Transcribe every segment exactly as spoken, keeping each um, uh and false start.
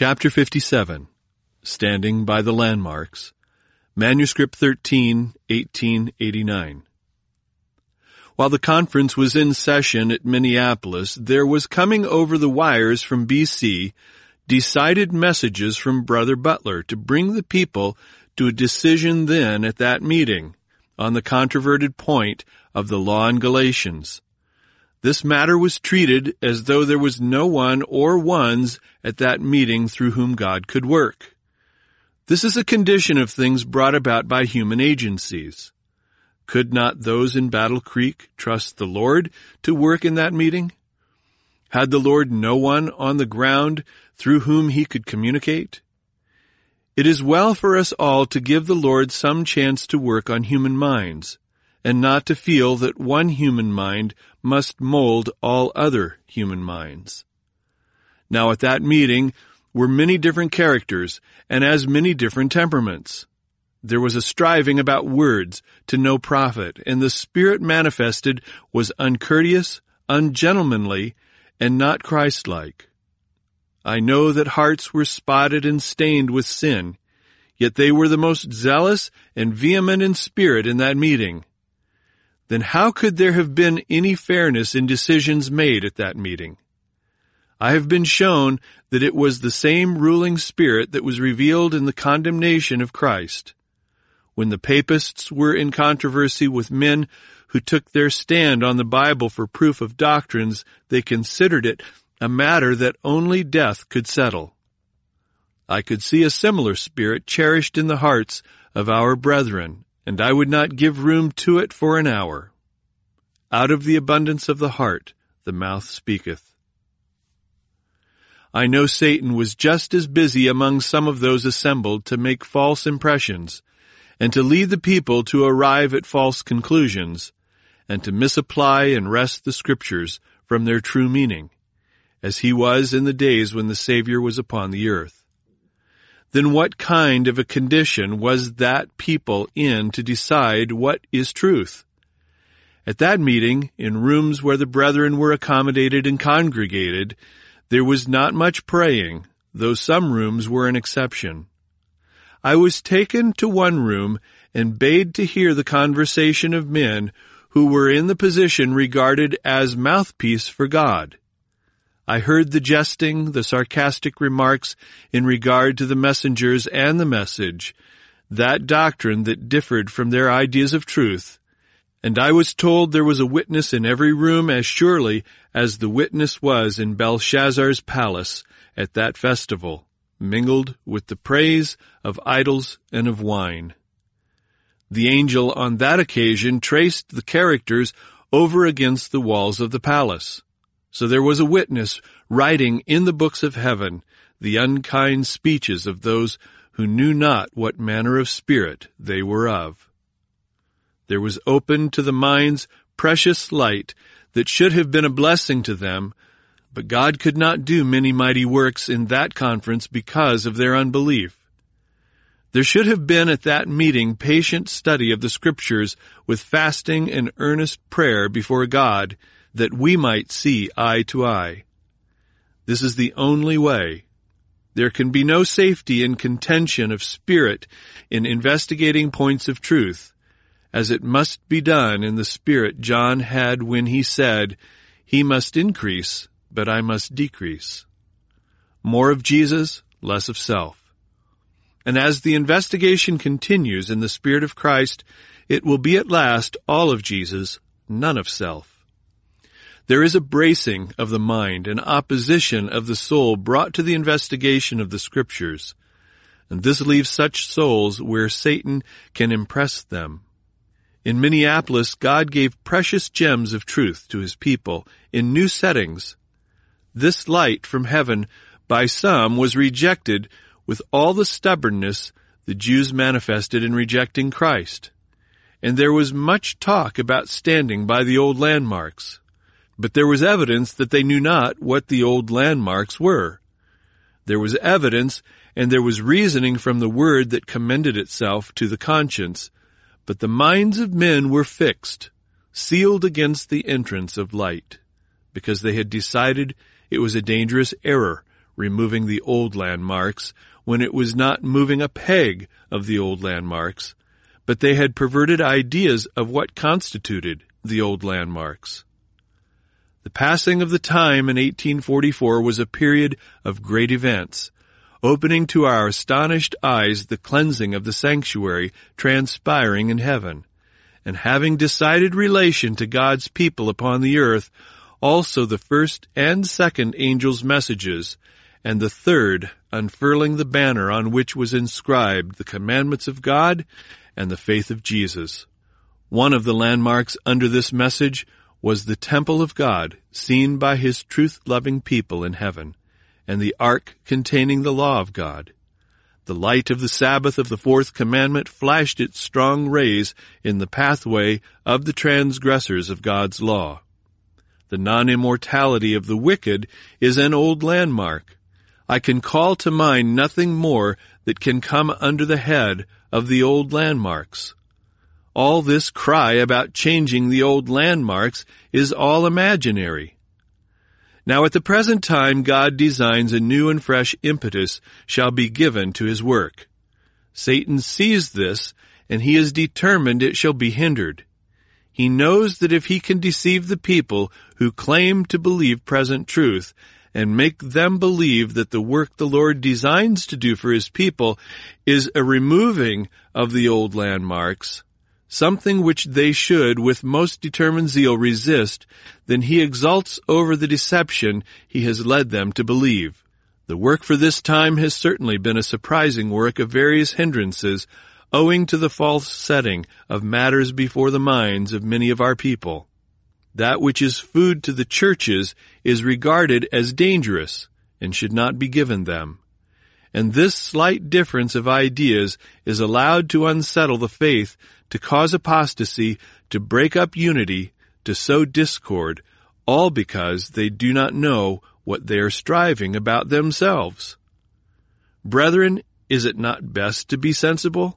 Chapter fifty-seven. Standing by the Landmarks. Manuscript thirteen, eighteen eighty-nine. While the conference was in session at Minneapolis, there was coming over the wires from B C decided messages from Brother Butler to bring the people to a decision then at that meeting on the controverted point of the law in Galatians. This matter was treated as though there was no one or ones at that meeting through whom God could work. This is a condition of things brought about by human agencies. Could not those in Battle Creek trust the Lord to work in that meeting? Had the Lord no one on the ground through whom he could communicate? It is well for us all to give the Lord some chance to work on human minds, and not to feel that one human mind must mold all other human minds. Now at that meeting were many different characters, and as many different temperaments. There was a striving about words to no profit, and the spirit manifested was uncourteous, ungentlemanly, and not Christ-like. I know that hearts were spotted and stained with sin, yet they were the most zealous and vehement in spirit in that meeting. Then how could there have been any fairness in decisions made at that meeting? I have been shown that it was the same ruling spirit that was revealed in the condemnation of Christ. When the papists were in controversy with men who took their stand on the Bible for proof of doctrines, they considered it a matter that only death could settle. I could see a similar spirit cherished in the hearts of our brethren, and I would not give room to it for an hour. Out of the abundance of the heart the mouth speaketh. I know Satan was just as busy among some of those assembled to make false impressions, and to lead the people to arrive at false conclusions, and to misapply and wrest the Scriptures from their true meaning, as he was in the days when the Savior was upon the earth. Then what kind of a condition was that people in to decide what is truth? At that meeting, in rooms where the brethren were accommodated and congregated, there was not much praying, though some rooms were an exception. I was taken to one room and bade to hear the conversation of men who were in the position regarded as mouthpiece for God. I heard the jesting, the sarcastic remarks in regard to the messengers and the message, that doctrine that differed from their ideas of truth, and I was told there was a witness in every room as surely as the witness was in Belshazzar's palace at that festival, mingled with the praise of idols and of wine. The angel on that occasion traced the characters over against the walls of the palace. So there was a witness writing in the books of heaven the unkind speeches of those who knew not what manner of spirit they were of. There was opened to the minds precious light that should have been a blessing to them, but God could not do many mighty works in that conference because of their unbelief. There should have been at that meeting patient study of the Scriptures with fasting and earnest prayer before God, that we might see eye to eye. This is the only way. There can be no safety in contention of spirit in investigating points of truth, as it must be done in the spirit John had when he said, "He must increase, but I must decrease." More of Jesus, less of self. And as the investigation continues in the Spirit of Christ, it will be at last all of Jesus, none of self. There is a bracing of the mind, an opposition of the soul brought to the investigation of the Scriptures, and this leaves such souls where Satan can impress them. In Minneapolis, God gave precious gems of truth to His people in new settings. This light from heaven by some was rejected with all the stubbornness the Jews manifested in rejecting Christ. And there was much talk about standing by the old landmarks. But there was evidence that they knew not what the old landmarks were. There was evidence, and there was reasoning from the word that commended itself to the conscience, but the minds of men were fixed, sealed against the entrance of light, because they had decided it was a dangerous error removing the old landmarks, when it was not moving a peg of the old landmarks, but they had perverted ideas of what constituted the old landmarks. The passing of the time in eighteen forty-four was a period of great events, opening to our astonished eyes the cleansing of the sanctuary transpiring in heaven, and having decided relation to God's people upon the earth, also the first and second angels' messages, and the third unfurling the banner on which was inscribed the commandments of God and the faith of Jesus. One of the landmarks under this message was the temple of God, seen by his truth-loving people in heaven, and the ark containing the law of God. The light of the Sabbath of the fourth commandment flashed its strong rays in the pathway of the transgressors of God's law. The non-immortality of the wicked is an old landmark. I can call to mind nothing more that can come under the head of the old landmarks. All this cry about changing the old landmarks is all imaginary. Now at the present time God designs a new and fresh impetus shall be given to his work. Satan sees this, and he is determined it shall be hindered. He knows that if he can deceive the people who claim to believe present truth, and make them believe that the work the Lord designs to do for his people is a removing of the old landmarks, something which they should with most determined zeal resist, then he exults over the deception he has led them to believe. The work for this time has certainly been a surprising work of various hindrances, owing to the false setting of matters before the minds of many of our people. That which is food to the churches is regarded as dangerous, and should not be given them. And this slight difference of ideas is allowed to unsettle the faith, to cause apostasy, to break up unity, to sow discord, all because they do not know what they are striving about themselves. Brethren, is it not best to be sensible?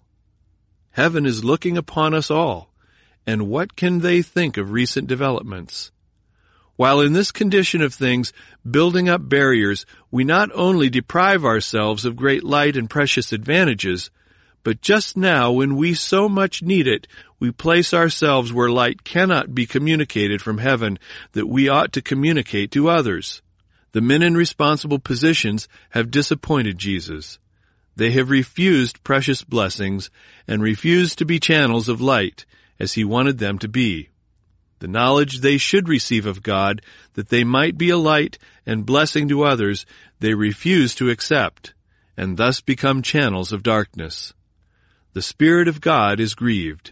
Heaven is looking upon us all, and what can they think of recent developments? While in this condition of things, building up barriers, we not only deprive ourselves of great light and precious advantages, but just now, when we so much need it, we place ourselves where light cannot be communicated from heaven that we ought to communicate to others. The men in responsible positions have disappointed Jesus. They have refused precious blessings and refused to be channels of light, as he wanted them to be. The knowledge they should receive of God, that they might be a light and blessing to others, they refuse to accept, and thus become channels of darkness. The Spirit of God is grieved.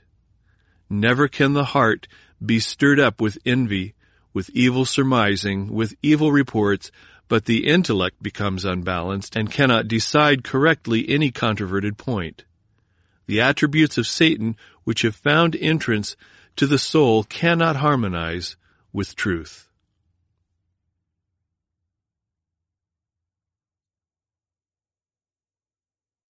Never can the heart be stirred up with envy, with evil surmising, with evil reports, but the intellect becomes unbalanced and cannot decide correctly any controverted point. The attributes of Satan, which have found entrance to the soul, cannot harmonize with truth.